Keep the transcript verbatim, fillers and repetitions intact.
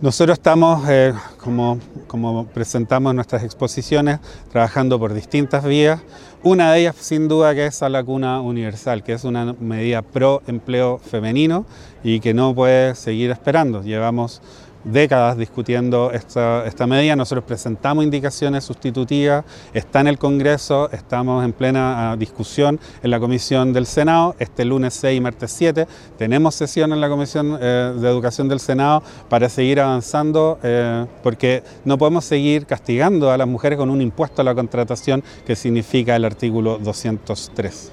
Nosotros estamos, eh, como, como presentamos en nuestras exposiciones, trabajando por distintas vías. Una de ellas, sin duda, que es a la cuna universal, que es una medida pro empleo femenino y que no puede seguir esperando. Llevamos décadas discutiendo esta, esta medida. Nosotros presentamos indicaciones sustitutivas, está en el Congreso, estamos en plena uh, discusión en la Comisión del Senado. Este lunes seis y martes siete tenemos sesión en la Comisión eh, de Educación del Senado para seguir avanzando, eh, porque no podemos seguir castigando a las mujeres con un impuesto a la contratación que significa el artículo doscientos tres.